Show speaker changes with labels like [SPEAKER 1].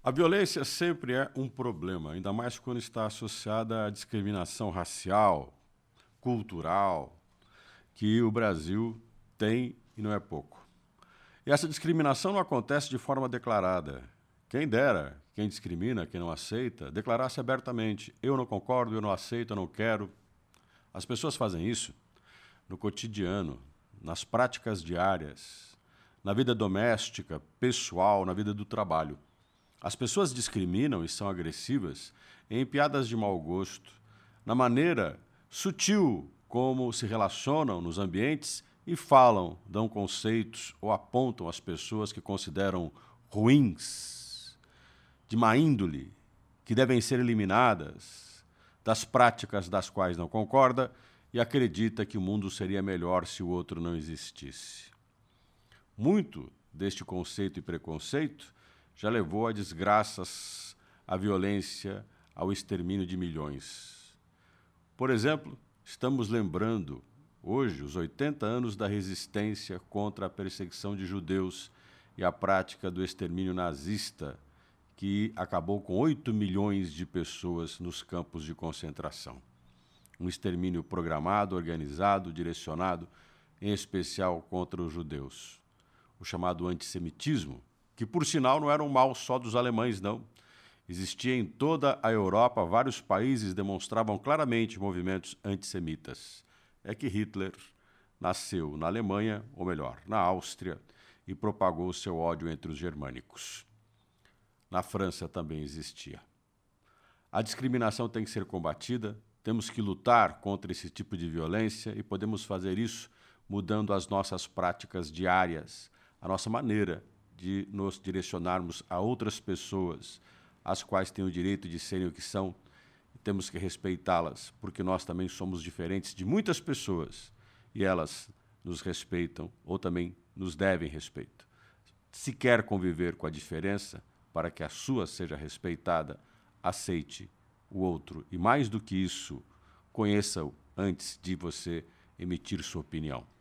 [SPEAKER 1] A violência sempre é um problema, ainda mais quando está associada à discriminação racial, cultural, que o Brasil tem e não é pouco. E essa discriminação não acontece de forma declarada. Quem dera, quem discrimina, quem não aceita, declarasse abertamente: eu não concordo, eu não aceito, eu não quero. As pessoas fazem isso no cotidiano, nas práticas diárias, na vida doméstica, pessoal, na vida do trabalho. As pessoas discriminam e são agressivas em piadas de mau gosto, na maneira sutil como se relacionam nos ambientes e falam, dão conceitos ou apontam as pessoas que consideram ruins, de má índole, que devem ser eliminadas, das práticas das quais não concorda e acredita que o mundo seria melhor se o outro não existisse. Muito deste conceito e preconceito já levou a desgraças, à violência, ao extermínio de milhões. Por exemplo, estamos lembrando hoje os 80 anos da resistência contra a perseguição de judeus e a prática do extermínio nazista, que acabou com 8 milhões de pessoas nos campos de concentração. Um extermínio programado, organizado, direcionado, em especial contra os judeus. O chamado antissemitismo, que, por sinal, não era um mal só dos alemães, não. Existia em toda a Europa, vários países demonstravam claramente movimentos antissemitas. É que Hitler nasceu na Alemanha, ou melhor, na Áustria, e propagou seu ódio entre os germânicos. Na França também existia. A discriminação tem que ser combatida, temos que lutar contra esse tipo de violência e podemos fazer isso mudando as nossas práticas diárias, a nossa maneira de nos direcionarmos a outras pessoas, as quais têm o direito de serem o que são, e temos que respeitá-las, porque nós também somos diferentes de muitas pessoas, e elas nos respeitam ou também nos devem respeito. Se quer conviver com a diferença, para que a sua seja respeitada, aceite o outro, e mais do que isso, conheça-o antes de você emitir sua opinião.